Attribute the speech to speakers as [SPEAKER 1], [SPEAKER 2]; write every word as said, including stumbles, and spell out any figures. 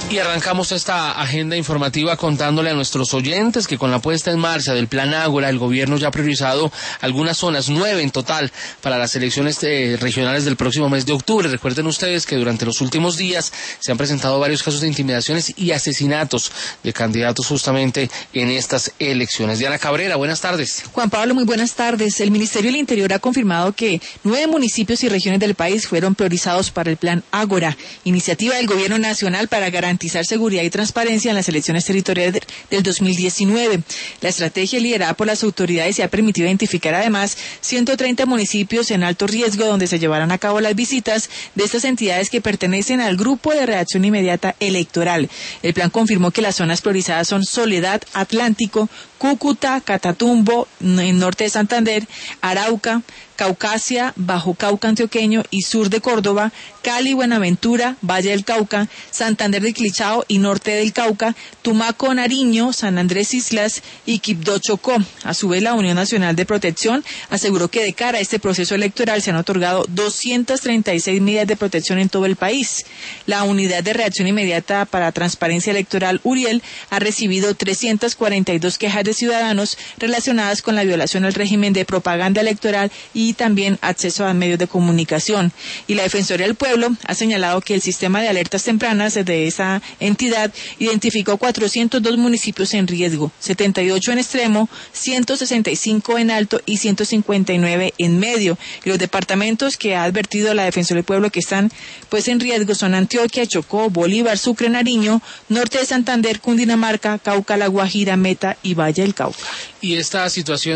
[SPEAKER 1] Y arrancamos esta agenda informativa contándole a nuestros oyentes que con la puesta en marcha del Plan Ágora, el gobierno ya ha priorizado algunas zonas, nueve en total, para las elecciones eh, regionales del próximo mes de octubre. Recuerden ustedes que durante los últimos días se han presentado varios casos de intimidaciones y asesinatos de candidatos justamente en estas elecciones. Diana Cabrera, buenas tardes.
[SPEAKER 2] Juan Pablo, muy buenas tardes. El Ministerio del Interior ha confirmado que nueve municipios y regiones del país fueron priorizados para el Plan Ágora, iniciativa del Gobierno Nacional para garantizar seguridad y transparencia en las elecciones territoriales del dos mil diecinueve. La estrategia liderada por las autoridades se ha permitido identificar además ciento treinta municipios en alto riesgo donde se llevarán a cabo las visitas de estas entidades que pertenecen al Grupo de Reacción Inmediata Electoral. El plan confirmó que las zonas priorizadas son Soledad, Atlántico, Cúcuta, Catatumbo, en norte de Santander, Arauca, Caucasia, Bajo Cauca Antioqueño y sur de Córdoba, Cali, Buenaventura, Valle del Cauca, Santander de Clichao y norte del Cauca, Tumaco, Nariño, San Andrés Islas y Quibdó, Chocó. A su vez, la Unión Nacional de Protección aseguró que de cara a este proceso electoral se han otorgado doscientas treinta y seis medidas de protección en todo el país. La Unidad de Reacción Inmediata para Transparencia Electoral, URIEL, ha recibido trescientas cuarenta y dos quejas de ciudadanos relacionadas con la violación al régimen de propaganda electoral y también acceso a medios de comunicación. Y la Defensoría del Pueblo ha señalado que el sistema de alertas tempranas de esa entidad identificó cuatrocientos dos municipios en riesgo, setenta y ocho en extremo, ciento sesenta y cinco en alto y ciento cincuenta y nueve en medio. Y los departamentos que ha advertido la Defensoría del Pueblo que están pues en riesgo son Antioquia, Chocó, Bolívar, Sucre, Nariño, norte de Santander, Cundinamarca, Cauca, La Guajira, Meta y Valle del Cauca.
[SPEAKER 1] Y esta situación